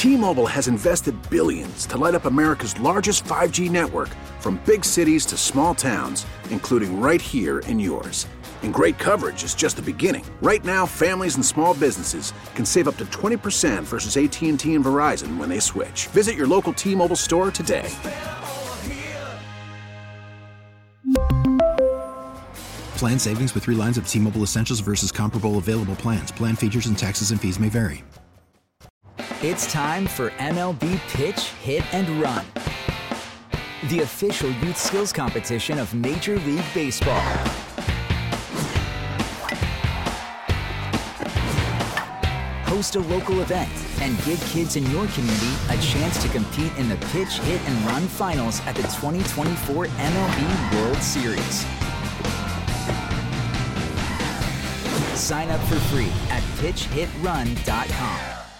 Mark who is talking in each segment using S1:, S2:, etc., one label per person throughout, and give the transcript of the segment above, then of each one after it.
S1: T-Mobile has invested billions to light up America's largest 5G network, from big cities to small towns, including right here in yours. And great coverage is just the beginning. Right now, families and small businesses can save up to 20% versus AT&T and Verizon when they switch. Visit your local T-Mobile store today.
S2: Plan savings with 3 lines of T-Mobile Essentials versus comparable available plans. Plan features and taxes and fees may vary.
S3: It's time for MLB Pitch, Hit, and Run, the official youth skills competition of Major League Baseball. Host a local event and give kids in your community a chance to compete in the Pitch, Hit, and Run finals at the 2024 MLB World Series. Sign up for free at pitchhitrun.com.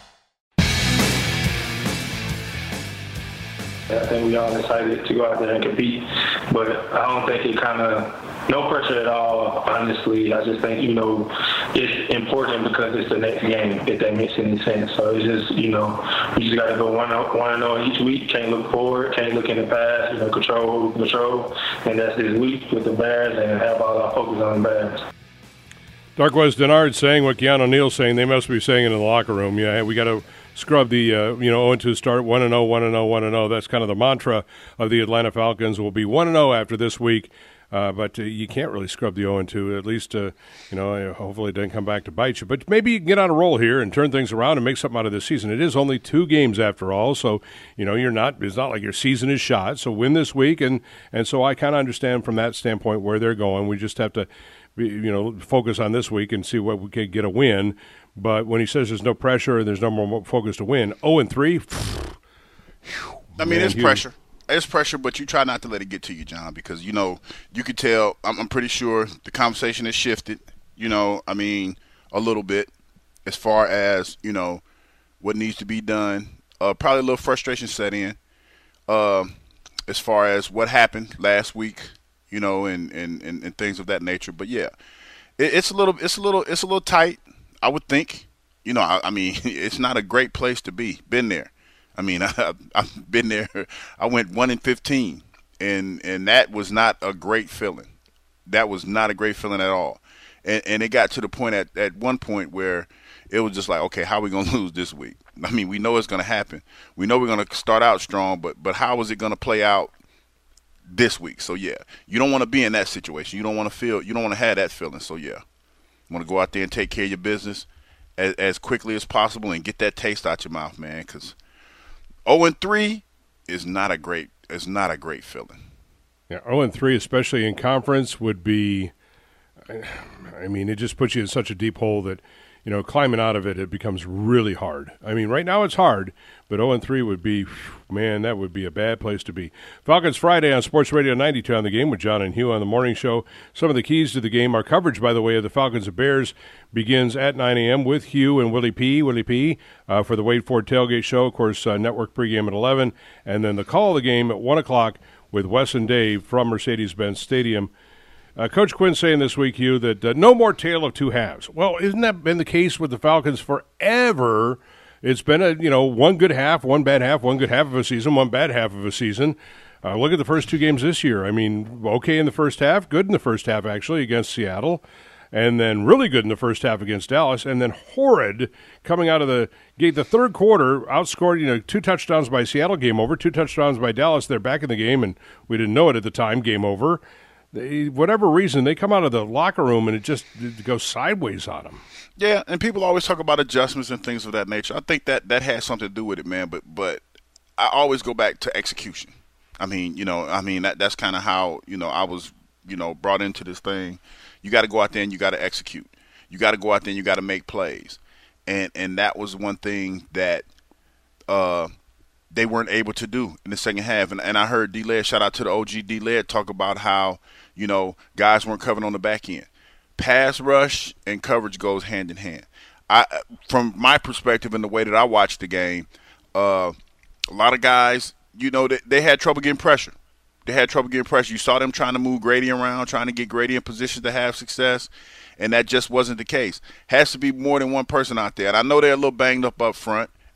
S4: I think we all excited to go out there and compete, but I don't think it no pressure at all, honestly. I just think, it's important because it's the next game, if that makes any sense. So it's just, we just got to go 1-0 each week. Can't look forward, can't look in the past, control. And that's this week with the Bears, and have all our focus on the Bears.
S5: Darqueze Dennard saying what Keanu Neal's saying. They must be saying it in the locker room. Yeah, we got to scrub the 0-2 start, 1-0, 1-0, 1-0. That's kind of the mantra of the Atlanta Falcons. Will be 1-0 after this week, but you can't really scrub the 0-2. At least, hopefully it doesn't come back to bite you. But maybe you can get on a roll here and turn things around and make something out of this season. It is only 2 games after all, so it's not like your season is shot. So win this week, and so I kind of understand from that standpoint where they're going. We just have to focus on this week and see what we can get a win. But when he says there's no pressure and there's no more focus to win, 0-3.
S6: I mean, it's pressure. It's pressure, but you try not to let it get to you, John, because, you could tell, I'm pretty sure the conversation has shifted, a little bit as far as, what needs to be done. Probably a little frustration set in as far as what happened last week, and things of that nature. But yeah, it's a little tight, I would think. It's not a great place to be. Been there. I've been there. I went 1-15, and that was not a great feeling. That was not a great feeling at all. And it got to the point at one point where it was just like, okay, how are we going to lose this week? We know it's going to happen. We know we're going to start out strong, but how is it going to play out this week? So yeah, you don't want to be in that situation. You don't want to have that feeling. So yeah, you want to go out there and take care of your business as quickly as possible and get that taste out your mouth, man. Because 0-3 is not a great feeling.
S5: Yeah, 0-3, especially in conference, would be. It just puts you in such a deep hole that, climbing out of it becomes really hard. Right now it's hard, but 0-3 would be, man, that would be a bad place to be. Falcons Friday on Sports Radio 92 on the Game with John and Hugh on the morning show. Some of the keys to the game. Our coverage, by the way, of the Falcons and Bears begins at 9 a.m. with Hugh and Willie P. For the Wade Ford Tailgate Show. Of course, network pregame at 11. And then the call of the game at 1 o'clock with Wes and Dave from Mercedes-Benz Stadium. Coach Quinn saying this week, Hugh, that no more tale of two halves. Well, isn't that been the case with the Falcons forever? It's been one good half, one bad half, one good half of a season, one bad half of a season. Look at the first 2 games this year. Okay in the first half, good in the first half, actually, against Seattle, and then really good in the first half against Dallas, and then horrid coming out of the gate. The third quarter, outscored, 2 touchdowns by Seattle, game over, 2 touchdowns by Dallas. They're back in the game, and we didn't know it at the time, game over. Whatever reason, they come out of the locker room and it goes sideways on them.
S6: Yeah, and people always talk about adjustments and things of that nature. I think that has something to do with it, man. But I always go back to execution. That's kind of how I was brought into this thing. You got to go out there and you got to execute. You got to go out there and you got to make plays, and that was one thing that they weren't able to do in the second half. And I heard D-Led, shout out to the OG D-Led, talk about how, guys weren't covered on the back end. Pass rush and coverage goes hand in hand. From my perspective and the way that I watched the game, a lot of guys, they had trouble getting pressure. You saw them trying to move Grady around, trying to get Grady in position to have success, and that just wasn't the case. Has to be more than one person out there. And I know they're a little banged up front.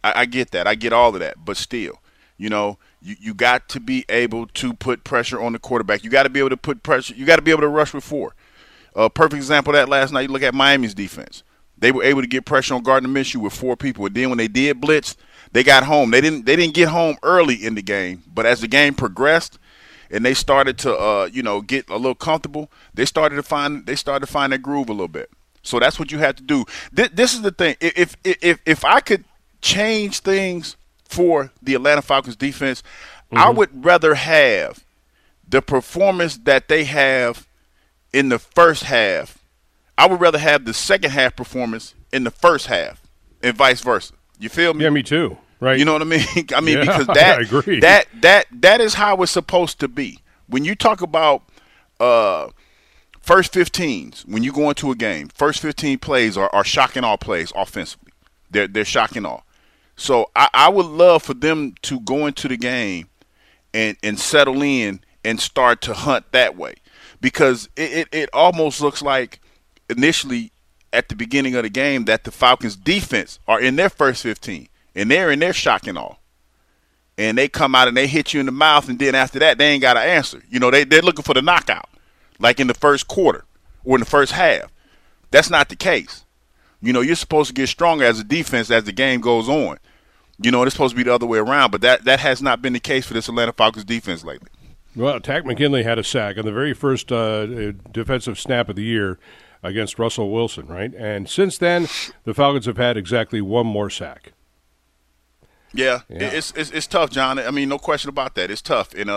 S6: I get that. I get all of that. But still, you got to be able to put pressure on the quarterback. You got to be able to put pressure. You got to be able to rush with 4. Perfect example of that last night, you look at Miami's defense. They were able to get pressure on Gardner Minshew with 4 people. And then when they did blitz, they got home. They didn't get home early in the game, but as the game progressed and they started to get a little comfortable, they started to find their groove a little bit. So that's what you have to do. This is the thing. If I could change things for the Atlanta Falcons defense, I would rather have the performance that they have in the first half. I would rather have the second half performance in the first half and vice versa. You feel me?
S5: Yeah, me too. Right.
S6: You know what I mean? Because
S5: I agree.
S6: that is how it's supposed to be. When you talk about first 15s, when you go into a game, first 15 plays are shock and awe plays offensively. They're shock and awe. So I would love for them to go into the game and settle in and start to hunt that way. Because it almost looks like initially at the beginning of the game that the Falcons defense are in their first 15 and they're in their shock and awe. And they come out and they hit you in the mouth, and then after that they ain't got an answer. They're looking for the knockout, like in the first quarter or in the first half. That's not the case. You're supposed to get stronger as a defense as the game goes on. It's supposed to be the other way around, but that has not been the case for this Atlanta Falcons defense lately.
S5: Well, Takk McKinley had a sack on the very first defensive snap of the year against Russell Wilson, right? And since then, the Falcons have had exactly one more sack.
S6: Yeah. It's tough, John. I mean, no question about that. It's tough, and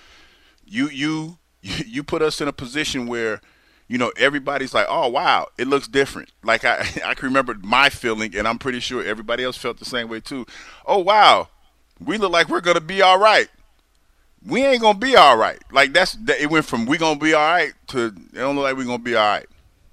S6: you put us in a position where everybody's like, oh wow, it looks different. Like I can remember my feeling, and I'm pretty sure everybody else felt the same way too. Oh wow, we look like we're gonna be all right. We ain't gonna be all right. Like it went from we gonna be all right to it don't look like we're gonna be all right.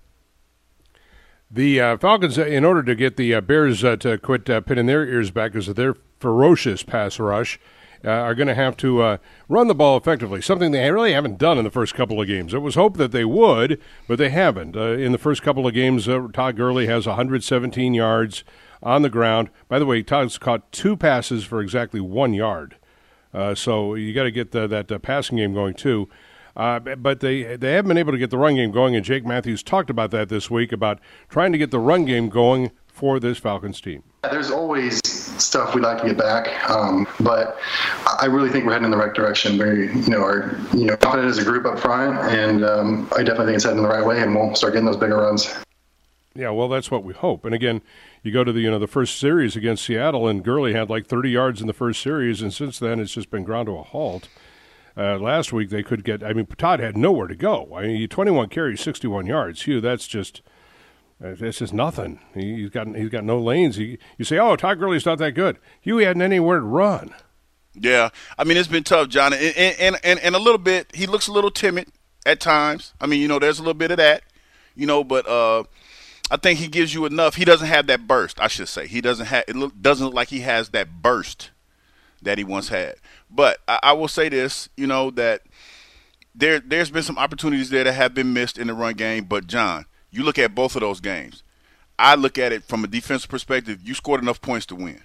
S5: The Falcons, in order to get the Bears to quit pinning their ears back because of their ferocious pass rush, are going to have to run the ball effectively, something they really haven't done in the first couple of games. It was hoped that they would, but they haven't. In the first couple of games, Todd Gurley has 117 yards on the ground. By the way, Todd's caught 2 passes for exactly 1 yard. So you got to get that passing game going too. But they haven't been able to get the run game going, and Jake Matthews talked about that this week, about trying to get the run game going for this Falcons team.
S7: There's always stuff we'd like to get back, but I really think we're heading in the right direction. We are confident as a group up front, and I definitely think it's heading the right way, and we'll start getting those bigger runs.
S5: Yeah, well, that's what we hope. And again, you go to the first series against Seattle, and Gurley had like 30 yards in the first series, and since then it's just been ground to a halt. Last week they could get. I mean, Todd had nowhere to go. I mean, 21 carries, 61 yards. Hugh, that's just nothing. He's got no lanes. You say, oh, Todd Gurley's not that good. Hugh hadn't anywhere to run.
S6: Yeah, I mean, it's been tough, John, and a little bit. He looks a little timid at times. I mean, there's a little bit of that, but I think he gives you enough. He doesn't have that burst, I should say. He doesn't have. Doesn't look like he has that burst that he once had. But I will say this, that there's been some opportunities there that have been missed in the run game. But, John, you look at both of those games. I look at it from a defensive perspective. You scored enough points to win.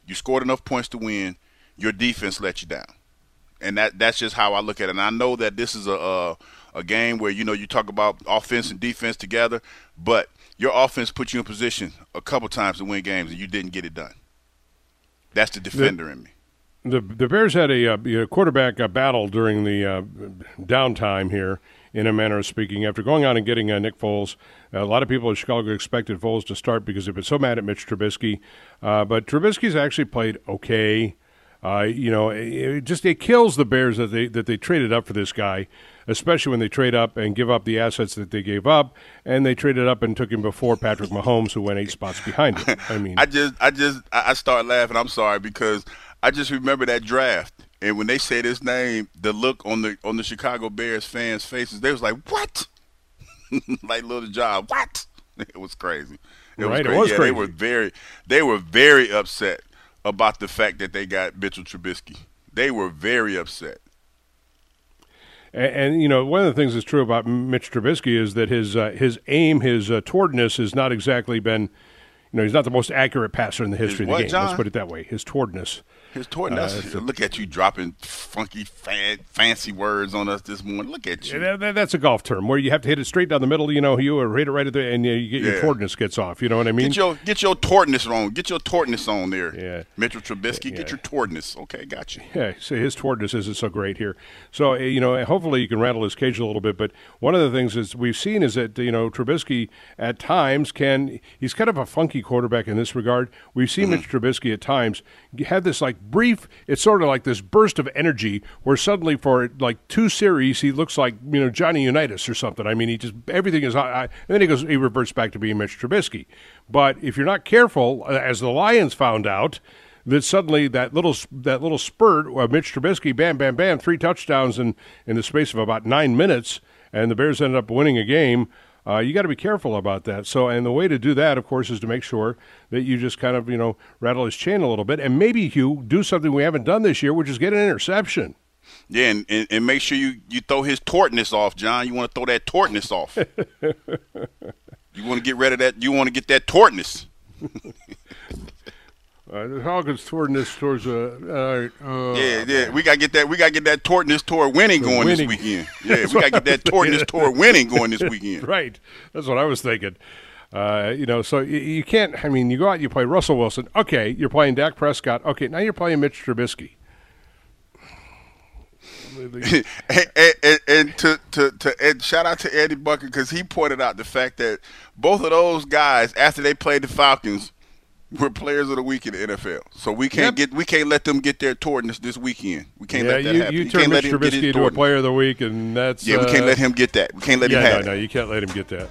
S6: Your defense let you down. And that's just how I look at it. And I know that this is a game where, you talk about offense and defense together, but your offense put you in position a couple times to win games, and you didn't get it done. That's the defender in me.
S5: The Bears had a quarterback battle during the downtime here, in a manner of speaking, after going on and getting Nick Foles. A lot of people in Chicago expected Foles to start because they've been so mad at Mitch Trubisky. But Trubisky's actually played okay. It kills the Bears that they traded up for this guy, especially when they trade up and give up the assets that they gave up, and they traded up and took him before Patrick Mahomes, who went 8 spots behind him. I mean,
S6: I start laughing. I'm sorry, because I just remember that draft, and when they said his name, the look on the Chicago Bears fans' faces, they was like, "What?" Like Little John, what? It was crazy. It was crazy. They were very upset about the fact that they got Mitchell Trubisky. They were very upset.
S5: And one of the things that's true about Mitch Trubisky is that his aim, his towardness has not exactly been, he's not the most accurate passer in the history of the game.
S6: John?
S5: Let's put it that way. His towardness.
S6: His towardness. Look at you dropping funky, fancy words on us this morning. Look at you.
S5: That's a golf term where you have to hit it straight down the middle, or hit it right at the, and you get your towardness gets off. You know what I mean?
S6: Get your towardness on. Get your towardness on there.
S5: Yeah.
S6: Mitchell Trubisky, get your towardness. Okay, got you.
S5: Yeah, so his towardness isn't so great here. So, hopefully you can rattle his cage a little bit. But one of the things is we've seen is that, Trubisky at times he's kind of a funky quarterback in this regard. We've seen Mitch Trubisky at times have this brief, it's sort of like this burst of energy where suddenly for like 2 series he looks like Johnny Unitas or something. I mean, everything is and then he reverts back to being Mitch Trubisky. But if you're not careful, as the Lions found out, that suddenly that little spurt of Mitch Trubisky, bam, bam, bam, 3 touchdowns in the space of about 9 minutes, and the Bears ended up winning a game. You got to be careful about that. So, and the way to do that, of course, is to make sure that you just kind of, rattle his chain a little bit. And maybe, Hugh, do something we haven't done this year, which is get an interception.
S6: Yeah, and make sure you throw his towardness off, John. You want to throw that towardness off. You want to get rid of that. You want to get that towardness.
S5: The Falcons towardness towards
S6: we gotta get that. We gotta get that towardness toward winning going this weekend. Yeah, we gotta get that towardness toward winning going this weekend.
S5: Right, that's what I was thinking. So you can't. I mean, you go out, you play Russell Wilson. Okay, you're playing Dak Prescott. Okay, now you're playing Mitch Trubisky.
S6: and shout out to Eddie Bucker because he pointed out the fact that both of those guys, after they played the Falcons, were players of the week in the NFL. So we can't let them get their towardness this weekend. We can't let that happen.
S5: You turn Mitch Trubisky into a player of the week, and that's
S6: we can't let him get that. We can't let him have it.
S5: No, you can't let him get that.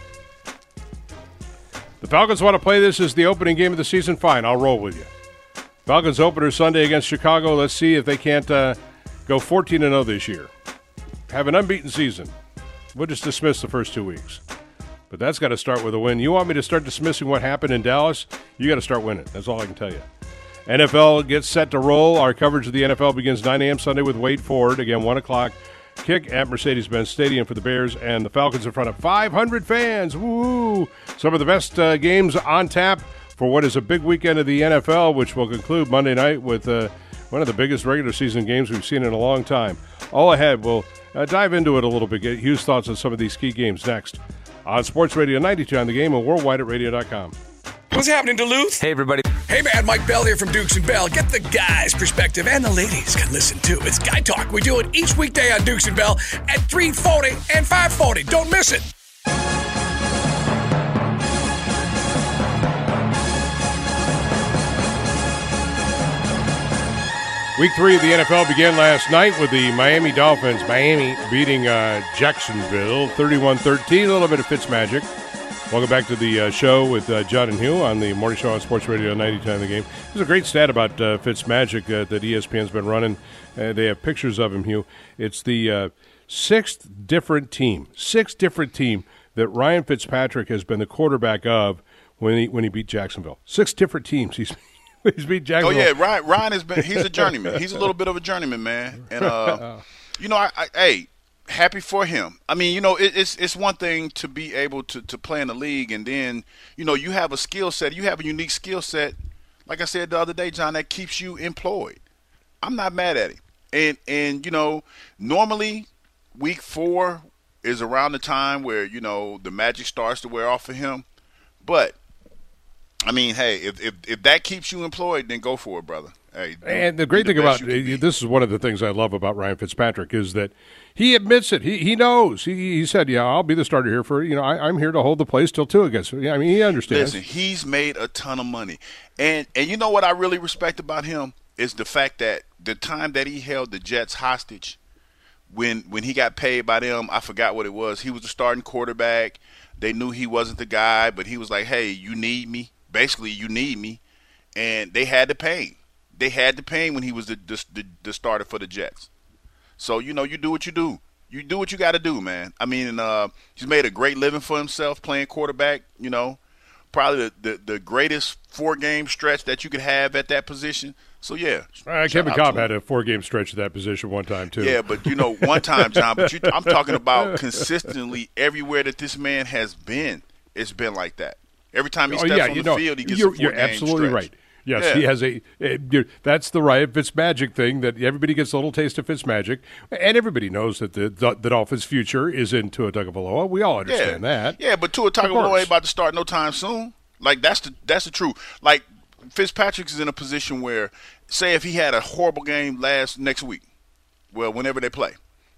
S5: The Falcons want to play this as the opening game of the season. Fine, I'll roll with you. Falcons opener Sunday against Chicago. Let's see if they can't go 14-0 this year. Have an unbeaten season. We'll just dismiss the first 2 weeks. But that's got to start with a win. You want me to start dismissing what happened in Dallas? You got to start winning. That's all I can tell you. NFL gets set to roll. Our coverage of the NFL begins 9 a.m. Sunday with Wade Ford. Again, 1 o'clock kick at Mercedes-Benz Stadium for the Bears and the Falcons in front of 500 fans. Woo! Some of the best games on tap for what is a big weekend of the NFL, which will conclude Monday night with one of the biggest regular season games we've seen in a long time. All ahead, we'll dive into it a little bit, get Hugh's thoughts on some of these key games next on Sports Radio 92 on the Game and worldwide at radio.com.
S8: What's happening, Duluth?
S3: Hey, everybody.
S8: Hey, man, Mike Bell here from Dukes and Bell. Get the guys' perspective, and the ladies can listen, too. It's Guy Talk. We do it each weekday on Dukes and Bell at 3:40 and 5:40. Don't miss it.
S5: Week 3 of the NFL began last night with the Miami Dolphins. Miami beating Jacksonville 31-13. A little bit of Fitzmagic. Welcome back to the show with John and Hugh on the morning show on Sports Radio 92 on the Game. There's a great stat about Fitzmagic that ESPN's been running. They have pictures of him, Hugh. It's the sixth different team that Ryan Fitzpatrick has been the quarterback of when he beat Jacksonville. 6 different teams he's beat Jacksonville.
S6: Oh, yeah, Ryan has been – he's a journeyman. He's a little bit of a journeyman, man. And, I happy for him. I mean, it's one thing to be able to play in the league and then, you have a skill set. You have a unique skill set, like I said the other day, John, that keeps you employed. I'm not mad at him. And normally week 4 is around the time where, the magic starts to wear off for him. But, I mean, hey, if that keeps you employed, then go for it, brother. Hey,
S5: and the great thing about this is one of the things I love about Ryan Fitzpatrick is that he admits it. He knows. He said, "Yeah, I'll be the starter here for I'm here to hold the place till 2 against." I mean, he understands.
S6: Listen, he's made a ton of money, and you know what I really respect about him is the fact that the time that he held the Jets hostage, when he got paid by them, I forgot what it was. He was the starting quarterback. They knew he wasn't the guy, but he was like, "Hey, you need me. Basically, you need me," and they had to pay him. They had to pay him when he was the starter for the Jets. So, you do what you do. You do what you got to do, man. I mean, he's made a great living for himself playing quarterback, probably the greatest 4-game stretch that you could have at that position. So, yeah.
S5: Kevin Cobb had a 4-game stretch at that position one time, too.
S6: Yeah, but, one time, John, but I'm talking about consistently everywhere that this man has been, it's been like that. Every time he steps on the field, he gets a 4-game
S5: You're absolutely
S6: stretch.
S5: right. Yes, he has that's the Ryan Fitzmagic thing, that everybody gets a little taste of Fitzmagic, and everybody knows that the Dolphins' future is in Tua Tagovailoa. We all understand that.
S6: Yeah, but Tua Tagovailoa ain't about to start no time soon. Like, that's the truth. Like, Fitzpatrick is in a position where, say if he had a horrible game next week, well, whenever they play,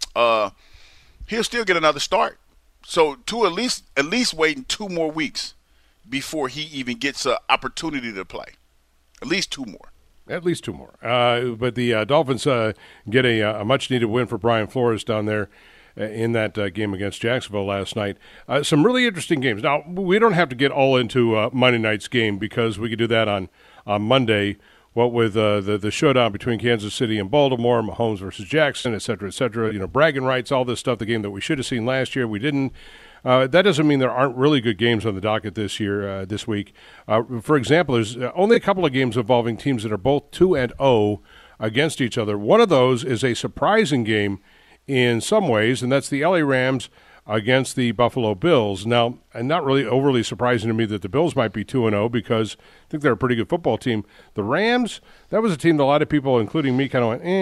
S6: he'll still get another start. So Tua at least waiting 2 more weeks before he even gets an opportunity to play. At least 2 more.
S5: At least 2 more. But the Dolphins get a much-needed win for Brian Flores down there in that game against Jacksonville last night. Some really interesting games. Now, we don't have to get all into Monday night's game because we could do that on Monday, what with the showdown between Kansas City and Baltimore, Mahomes versus Jackson, et cetera, et cetera. You know, bragging rights, all this stuff, the game that we should have seen last year, we didn't. That doesn't mean there aren't really good games on the docket this week. For example, there's only a couple of games involving teams that are both 2-0 against each other. One of those is a surprising game in some ways, and that's the LA Rams against the Buffalo Bills. Now, and not really overly surprising to me that the Bills might be 2-0 because I think they're a pretty good football team. The Rams, that was a team that a lot of people, including me, kind of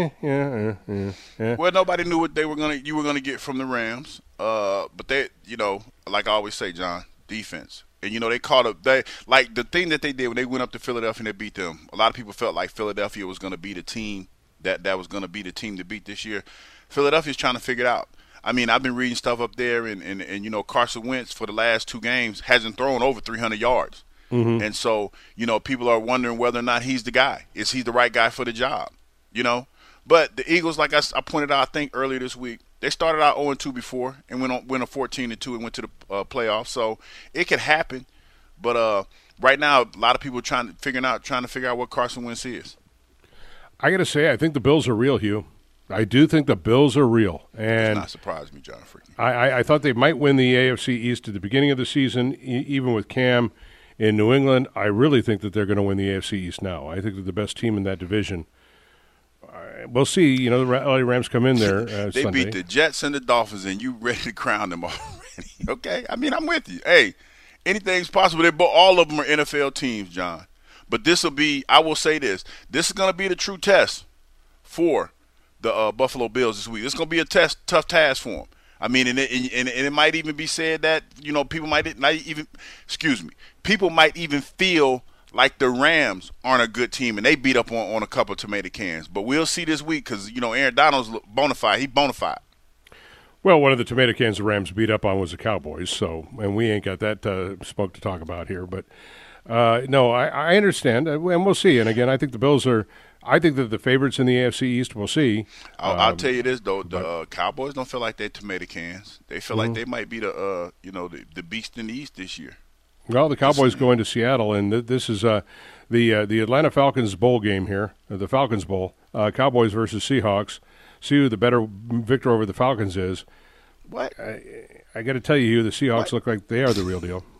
S5: went,
S6: Well, nobody knew what you were gonna get from the Rams. But they, like I always say, John, defense. And, they caught up. Like the thing that they did when they went up to Philadelphia and they beat them, a lot of people felt like Philadelphia was going to be the team that was going to be the team to beat this year. Philadelphia's trying to figure it out. I mean, I've been reading stuff up there, and Carson Wentz for the last 2 games hasn't thrown over 300 yards. Mm-hmm. And so, people are wondering whether or not he's the guy. Is he the right guy for the job? But the Eagles, like I pointed out, I think earlier this week, they started out 0-2 before and went a 14-2 and went to the playoffs. So it could happen. But right now, a lot of people are trying to figure out what Carson Wentz is.
S5: I got to say, I think the Bills are real, Hugh. I do think the Bills are real. And
S6: it's not surprising me, John Freaky.
S5: I thought they might win the AFC East at the beginning of the season, even with Cam in New England. I really think that they're going to win the AFC East now. I think they're the best team in that division. We'll see. The LA Rams come in there
S6: They
S5: Sunday.
S6: beat the Jets and the Dolphins, and you ready to crown them already. Okay? I mean, I'm with you. Hey, anything's possible. All of them are NFL teams, John. But I will say this is going to be the true test for the Buffalo Bills this week. It's going to be a tough task for them. I mean, and it might even be said that, people might even feel like the Rams aren't a good team, and they beat up on a couple of tomato cans. But we'll see this week because, Aaron Donald's bona fide. He's bona fide.
S5: Well, one of the tomato cans the Rams beat up on was the Cowboys, and we ain't got that smoke to talk about here. But, no, I understand, and we'll see. And, again, I think the Bills I think that the favorites in the AFC East, we'll see.
S6: I'll tell you this, though. The Cowboys don't feel like they're tomato cans. They feel like they might be the beast in the East this year. Well,
S5: the Cowboys go into Seattle, and this is the Atlanta Falcons bowl game here, the Falcons Bowl, Cowboys versus Seahawks. See who the better victor over the Falcons is.
S6: What?
S5: I got to tell you, the Seahawks look like they are the real deal.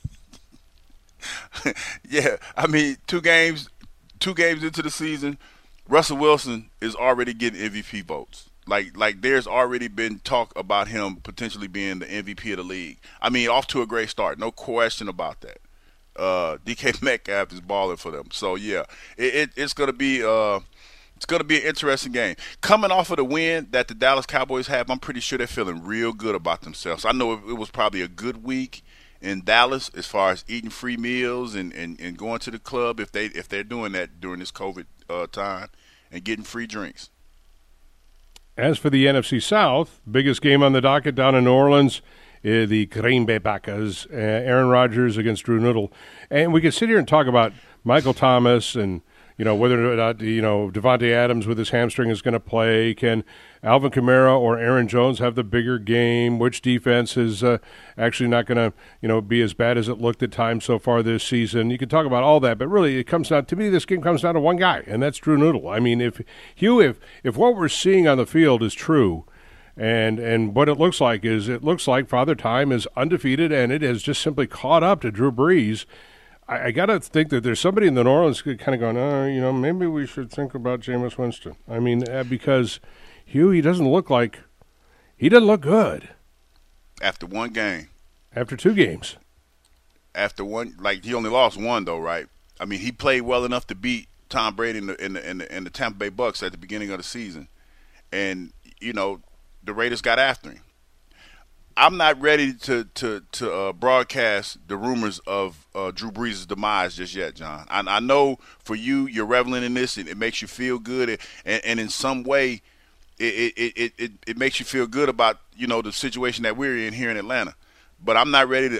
S6: Yeah, I mean, 2 games into the season, Russell Wilson is already getting MVP votes. Like there's already been talk about him potentially being the MVP of the league. I mean, off to a great start, no question about that. DK Metcalf is balling for them. So yeah, it's gonna be an interesting game. Coming off of the win that the Dallas Cowboys have, I'm pretty sure they're feeling real good about themselves. I know it was probably a good week in Dallas as far as eating free meals and going to the club if they're doing that during this COVID time and getting free drinks.
S5: As for the NFC South, biggest game on the docket down in New Orleans, the Green Bay Packers, Aaron Rodgers against Drew Noodle. And we could sit here and talk about Michael Thomas and, whether or not, Devontae Adams with his hamstring is going to play. Can Alvin Kamara or Aaron Jones have the bigger game? Which defense is actually not going to, be as bad as it looked at times so far this season? You can talk about all that, but really it comes down, to me, this game comes down to one guy, and that's Drew Noodle. I mean, if what we're seeing on the field is true, and what it looks like Father Time is undefeated, and it has just simply caught up to Drew Brees. I got to think that there's somebody in the New Orleans kind of going, maybe we should think about Jameis Winston. I mean, because Hugh, he doesn't look good.
S6: After one game.
S5: After 2 games.
S6: after one, like he only lost one though, right? I mean, he played well enough to beat Tom Brady in the Tampa Bay Bucks at the beginning of the season, and the Raiders got after him. I'm not ready to broadcast the rumors of Drew Brees' demise just yet, John. I know for you, you're reveling in this, and it makes you feel good, and in some way, it makes you feel good about the situation that we're in here in Atlanta. But I'm not ready to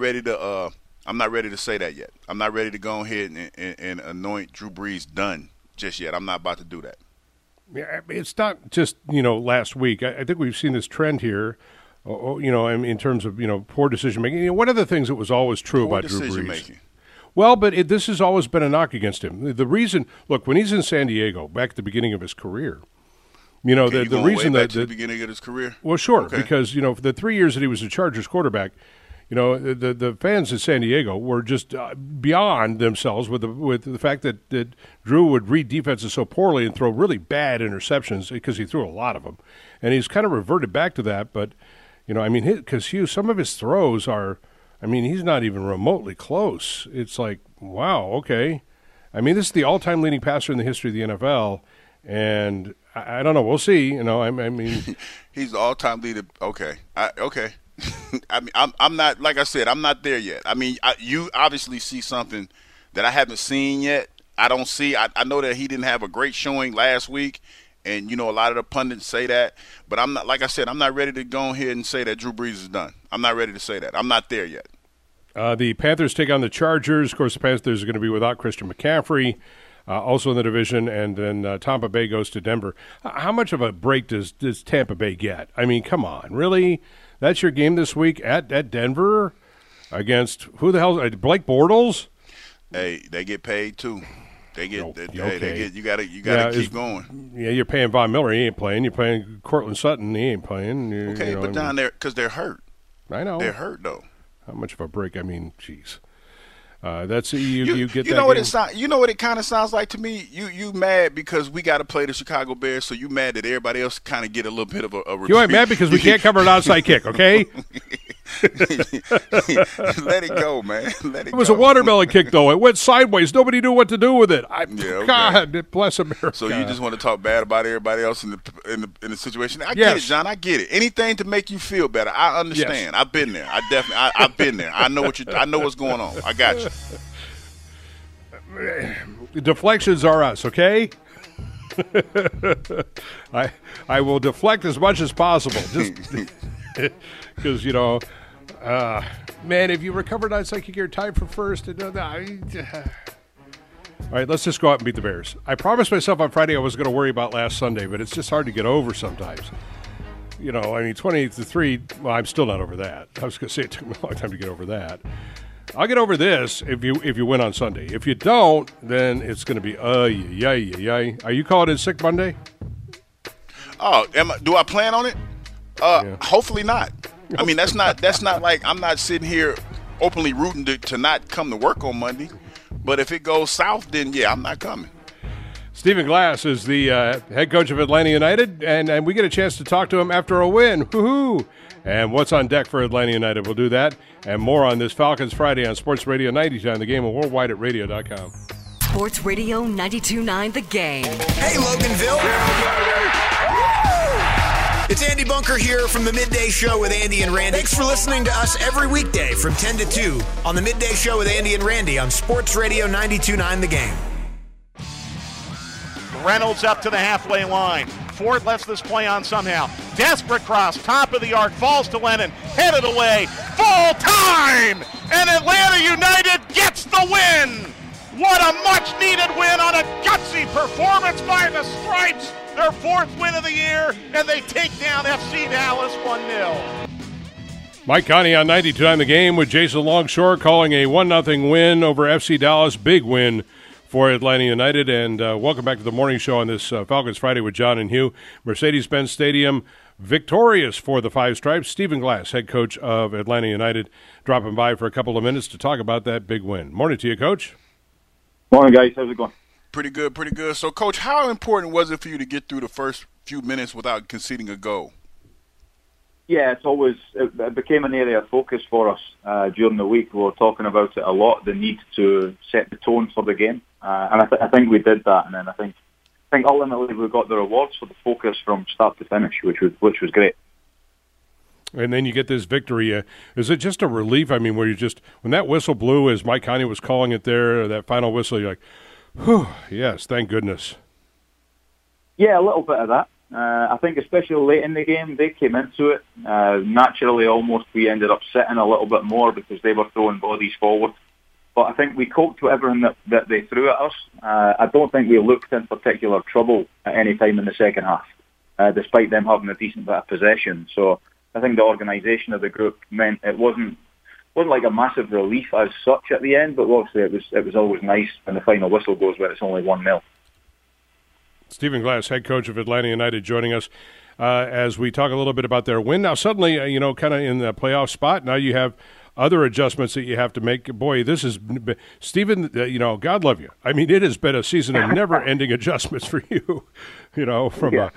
S6: say that yet. I'm not ready to go ahead and anoint Drew Brees done just yet. I'm not about to do that.
S5: Yeah, it's not just last week. I think we've seen this trend here. In terms of poor decision making. One of the things that was always true about Drew Brees. Well, but this has always been a knock against him. The reason, look, when he's in San Diego, back at the beginning of his career, the reason
S6: way back to the beginning of his career.
S5: Well, sure, because for the 3 years that he was a Chargers quarterback, the fans in San Diego were just beyond themselves with the fact that Drew would read defenses so poorly and throw really bad interceptions because he threw a lot of them, and he's kind of reverted back to that, but. Because Hugh, some of his throws are, he's not even remotely close. It's like, wow, okay. This is the all-time leading passer in the history of the NFL, and I don't know. We'll see.
S6: He's the all-time leader. Okay, okay. I'm not, like I said, I'm not there yet. You obviously see something that I haven't seen yet. I don't see. I know that he didn't have a great showing last week. And, a lot of the pundits say that. But I'm not, like I said, I'm not ready to go ahead and say that Drew Brees is done. I'm not ready to say that. I'm not there yet.
S5: The Panthers take on the Chargers. Of course, the Panthers are going to be without Christian McCaffrey, also in the division. And then Tampa Bay goes to Denver. How much of a break does Tampa Bay get? Come on. Really? That's your game this week at Denver against who the hell? Blake Bortles?
S6: Hey, they get paid too. They get, you gotta keep going.
S5: Yeah, you're paying Von Miller, he ain't playing. You're paying Cortland Sutton, he ain't playing.
S6: But down there, because they're hurt.
S5: I know.
S6: They're hurt, though.
S5: How much of a break? Jeez. That's you get that.
S6: You know what it kind of sounds like to me? You mad because we got to play the Chicago Bears, so you mad that everybody else kind of get a little bit of a retreat.
S5: You ain't mad because we can't cover an outside kick, okay?
S6: Let it go, man. Let it go.
S5: Was a watermelon kick, though. It went sideways. Nobody knew what to do with it. God, bless America.
S6: So you just want to talk bad about everybody else in the situation? I get it, John. I get it. Anything to make you feel better. I understand. Yes. I've been there. I've been there. I know what's going on. I got you.
S5: Deflections are us, okay? I will deflect as much as possible, just because man, if you recovered on psychic, you're tied for first. All right, let's just go out and beat the Bears. I promised myself on Friday I was going to worry about last Sunday, but it's just hard to get over sometimes. 28-3. Well, I'm still not over that. I was going to say it took me a long time to get over that. I'll get over this if you win on Sunday. If you don't, then it's going to be yay. Are you calling in sick Monday?
S6: Oh, do I plan on it? Hopefully not. That's not like I'm not sitting here openly rooting to not come to work on Monday. But if it goes south, then yeah, I'm not coming.
S5: Stephen Glass is the head coach of Atlanta United, and we get a chance to talk to him after a win. Woohoo! And what's on deck for Atlanta United? We'll do that and more on this Falcons Friday on Sports Radio 92.9 The Game and worldwide at radio.com.
S9: Sports Radio 92.9 The Game.
S8: Hey, Loganville. It's Andy Bunker here from the Midday Show with Andy and Randy. Thanks for listening to us every weekday from 10 to 2 on the Midday Show with Andy and Randy on Sports Radio 92.9 The Game.
S10: Reynolds up to the halfway line. Ford lets this play on somehow. Desperate cross, top of the arc, falls to Lennon, headed away, full time! And Atlanta United gets the win! What a much-needed win on a gutsy performance by the Stripes! Their fourth win of the year, and they take down FC Dallas 1-0.
S5: Mike Connie on 92.9 The Game with Jason Longshore calling a 1-0 win over FC Dallas. Big win for Atlanta United, and welcome back to the morning show on this Falcons Friday with John and Hugh. Mercedes-Benz Stadium victorious for the Five Stripes. Stephen Glass, head coach of Atlanta United, dropping by for a couple of minutes to talk about that big win. Morning to you, Coach.
S11: Morning, guys. How's it going?
S6: Pretty good. So, Coach, how important was it for you to get through the first few minutes without conceding a goal?
S11: Yeah, it became an area of focus for us during the week. We were talking about it a lot, the need to set the tone for the game, and I think we did that. And then I think ultimately we got the rewards for the focus from start to finish, which was great.
S5: And then you get this victory. Is it just a relief? I mean, where you just, when that whistle blew, as Mike Conley was calling it there, that final whistle, you're like, whew, yes, thank goodness.
S11: Yeah, a little bit of that. I think especially late in the game, they came into it. Naturally, almost we ended up sitting a little bit more because they were throwing bodies forward. But I think we coped with everything that they threw at us. I don't think we looked in particular trouble at any time in the second half, despite them having a decent bit of possession. So I think the organisation of the group meant it wasn't like a massive relief as such at the end, but obviously it was always nice when the final whistle goes where it's only 1-0.
S5: Stephen Glass, head coach of Atlanta United, joining us as we talk a little bit about their win. Now, suddenly, kind of in the playoff spot, now you have other adjustments that you have to make. Boy, this is – Stephen, God love you. I mean, it has been a season of never-ending adjustments for you, from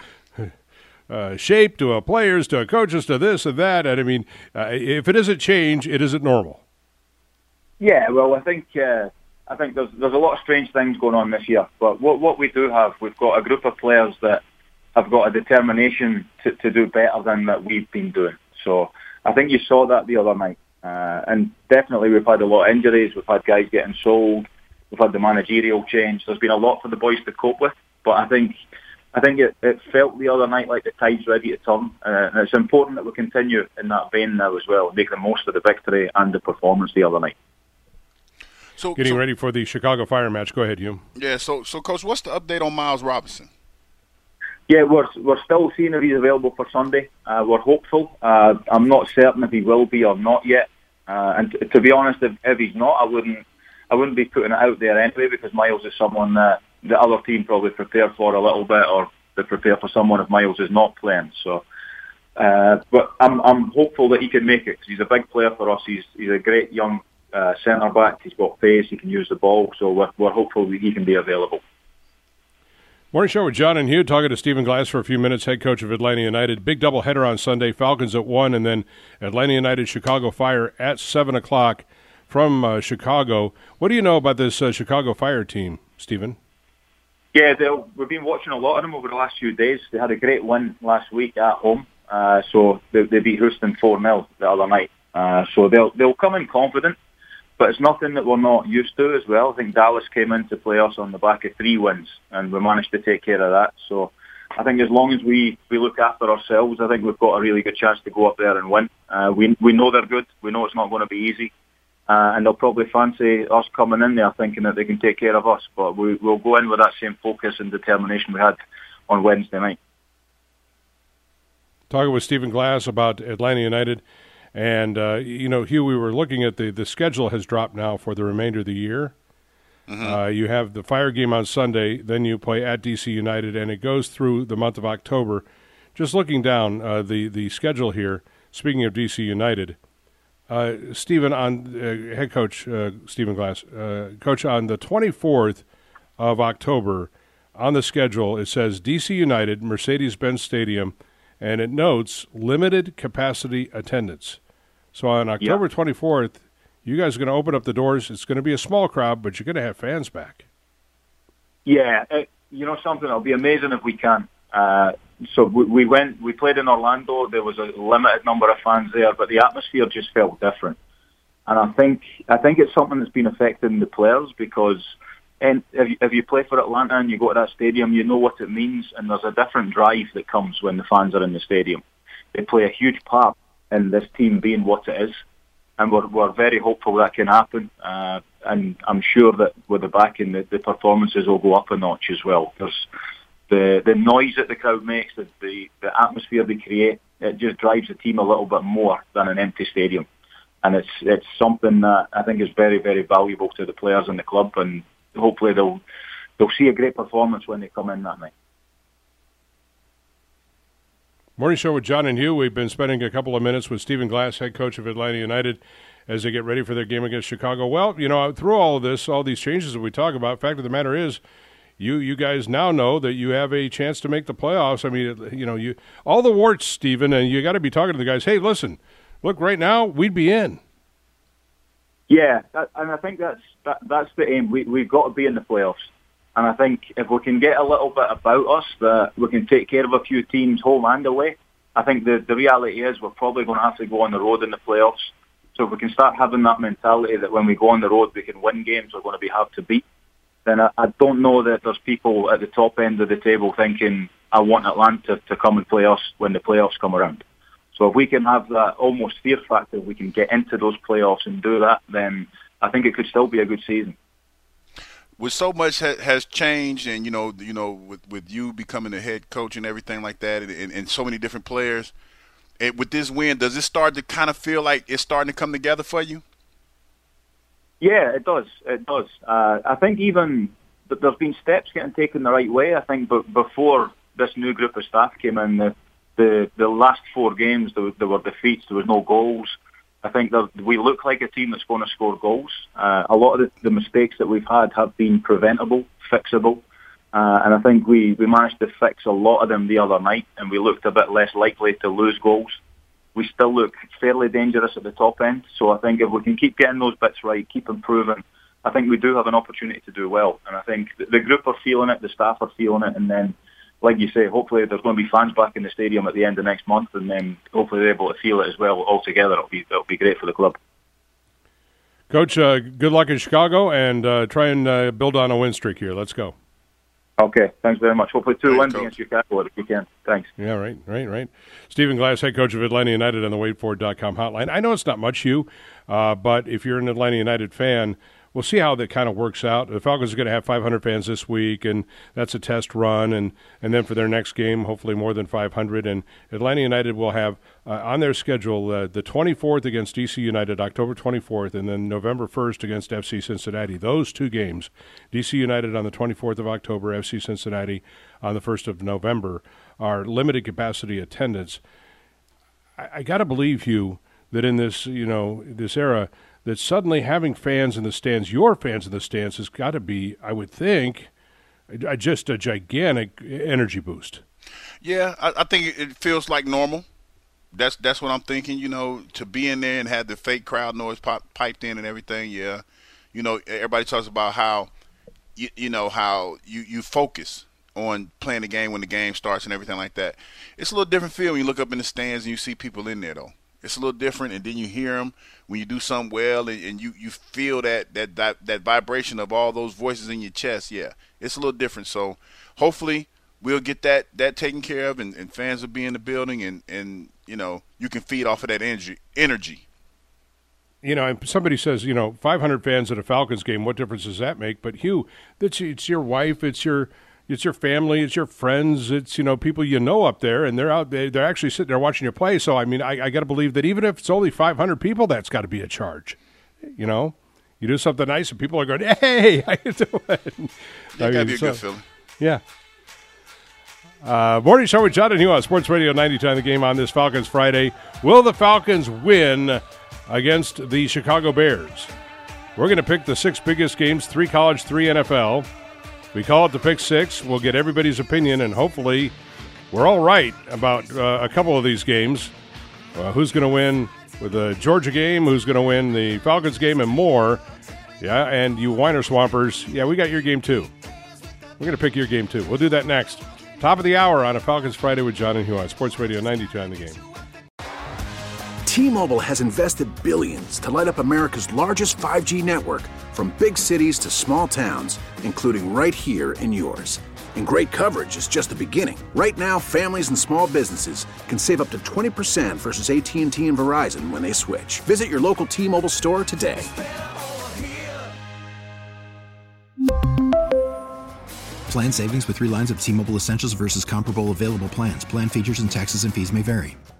S5: shape to players to coaches to this and that. And, I mean, if it isn't change, it isn't normal.
S11: Yeah, well, I think there's a lot of strange things going on this year. But what we do have, we've got a group of players that have got a determination to do better than that we've been doing. So I think you saw that the other night. And definitely we've had a lot of injuries. We've had guys getting sold. We've had the managerial change. There's been a lot for the boys to cope with. But I think it felt the other night like the tide's ready to turn. And it's important that we continue in that vein now as well, make the most of the victory and the performance the other night.
S5: Getting ready for the Chicago Fire match. Go ahead, Hugh.
S6: Yeah, so Coach, what's the update on Miles Robinson?
S11: Yeah, we're still seeing if he's available for Sunday. We're hopeful. I'm not certain if he will be or not yet. And to be honest, if he's not, I wouldn't be putting it out there anyway, because Miles is someone that the other team probably prepared for a little bit, or they prepare for someone if Miles is not playing. So, but I'm hopeful that he can make it, because he's a big player for us. He's a great young centre back. He's got pace. He can use the ball. So we're hopeful that he can be available.
S5: Morning show with John and Hugh, talking to Stephen Glass for a few minutes, head coach of Atlanta United. Big doubleheader on Sunday, Falcons at 1, and then Atlanta United, Chicago Fire at 7 o'clock from Chicago. What do you know about this Chicago Fire team, Stephen?
S11: Yeah, we've been watching a lot of them over the last few days. They had a great win last week at home, so they beat Houston 4-0 the other night. So they'll come in confident. But it's nothing that we're not used to as well. I think Dallas came in to play us on the back of 3 wins, and we managed to take care of that. So I think as long as we look after ourselves, I think we've got a really good chance to go up there and win. We know they're good. We know it's not going to be easy. And they'll probably fancy us coming in there thinking that they can take care of us. But we'll go in with that same focus and determination we had on Wednesday night.
S5: Talking with Stephen Glass about Atlanta United. And, Hugh, we were looking at the schedule has dropped now for the remainder of the year. Mm-hmm. You have the Fire game on Sunday, then you play at DC United, and it goes through the month of October. Just looking down the schedule here, speaking of DC United, Stephen, head coach Stephen Glass, coach, on the 24th of October, on the schedule, it says DC United, Mercedes-Benz Stadium, and it notes limited capacity attendance. So on October 24th, you guys are going to open up the doors. It's going to be a small crowd, but you're going to have fans back.
S11: Yeah, something, it'll be amazing if we can. So we played in Orlando. There was a limited number of fans there, but the atmosphere just felt different. And I think it's something that's been affecting the players, because if you play for Atlanta and you go to that stadium, you know what it means, and there's a different drive that comes when the fans are in the stadium. They play a huge part in this team being what it is, and we're very hopeful that can happen. And I'm sure that with the backing, the performances will go up a notch as well. There's the noise that the crowd makes, the atmosphere they create, it just drives the team a little bit more than an empty stadium. And it's something that I think is very, very valuable to the players in the club, and hopefully they'll see a great performance when they come in that night.
S5: Morning show with John and Hugh. We've been spending a couple of minutes with Stephen Glass, head coach of Atlanta United, as they get ready for their game against Chicago. Well, through all of this, all these changes that we talk about, fact of the matter is, you guys now know that you have a chance to make the playoffs. I mean, you all the warts, Stephen, and you got to be talking to the guys. Hey, listen, look, right now we'd be in.
S11: Yeah, and I think that's the aim. We've got to be in the playoffs. And I think if we can get a little bit about us, that we can take care of a few teams home and away, I think the reality is we're probably going to have to go on the road in the playoffs. So if we can start having that mentality that when we go on the road we can win games we're going to be hard to beat, then I don't know that there's people at the top end of the table thinking, I want Atlanta to come and play us when the playoffs come around. So if we can have that almost fear factor, we can get into those playoffs and do that, then I think it could still be a good season.
S6: With so much has changed, and with you becoming the head coach and everything like that, and so many different players, and with this win, does it start to kind of feel like it's starting to come together for you?
S11: Yeah, it does. It does. I think even there's been steps getting taken the right way. I think, but before this new group of staff came in, the last 4 games there were defeats. There was no goals. I think we look like a team that's going to score goals. A lot of the mistakes that we've had have been preventable, fixable, and I think we managed to fix a lot of them the other night, and we looked a bit less likely to lose goals. We still look fairly dangerous at the top end, so I think if we can keep getting those bits right, keep improving, I think we do have an opportunity to do well. And I think the group are feeling it, the staff are feeling it, and then, like you say, hopefully there's going to be fans back in the stadium at the end of next month, and then hopefully they're able to feel it as well all together. It'll be great for the club.
S5: Coach, good luck in Chicago, and try and build on a win streak here. Let's go.
S11: Okay, thanks very much. Hopefully 2 wins against Chicago if we can. Thanks.
S5: Yeah, right. Stephen Glass, head coach of Atlanta United on the WadeFord.com hotline. I know it's not much, but if you're an Atlanta United fan, we'll see how that kind of works out. The Falcons are going to have 500 fans this week, and that's a test run. And then for their next game, hopefully more than 500. And Atlanta United will have on their schedule the 24th against DC United, October 24th, and then November 1st against FC Cincinnati. Those 2 games, DC United on the 24th of October, FC Cincinnati on the 1st of November, are limited capacity attendance. I got to believe, Hugh, that in this this era, that suddenly having fans in the stands, your fans in the stands, has got to be, I would think, just a gigantic energy boost.
S6: Yeah, I think it feels like normal. That's what I'm thinking, to be in there and have the fake crowd noise piped in and everything, yeah. Everybody talks about how, how you focus on playing the game when the game starts and everything like that. It's a little different feel when you look up in the stands and you see people in there, though. It's a little different, and then you hear them when you do something well, and you feel that vibration of all those voices in your chest. Yeah, it's a little different. So hopefully we'll get that taken care of, and fans will be in the building, and you can feed off of that energy.
S5: And somebody says, 500 fans at a Falcons game, what difference does that make? But Hugh, it's your wife, it's your family, it's your friends, it's, people up there, and they're out there, they're actually sitting there watching you play. So, I mean, I got to believe that even if it's only 500 people, that's got to be a charge. You do something nice, and people are going, hey, how you doing?
S6: That got to be a good feeling.
S5: Yeah. Morning Show with John and Hugh on Sports Radio 92 The Game on this Falcons Friday. Will the Falcons win against the Chicago Bears? We're going to pick the 6 biggest games, 3 college, 3 NFL. We call it the Pick 6. We'll get everybody's opinion, and hopefully we're all right about a couple of these games. Who's going to win with the Georgia game, who's going to win the Falcons game, and more. Yeah, and you Whiner Swampers, yeah, we got your game too. We're going to pick your game too. We'll do that next. Top of the hour on a Falcons Friday with John and Hugh on Sports Radio 92 on The Game.
S1: T-Mobile has invested billions to light up America's largest 5G network, from big cities to small towns, including right here in yours. And great coverage is just the beginning. Right now, families and small businesses can save up to 20% versus AT&T and Verizon when they switch. Visit your local T-Mobile store today.
S2: Plan savings with 3 lines of T-Mobile Essentials versus comparable available plans. Plan features and taxes and fees may vary.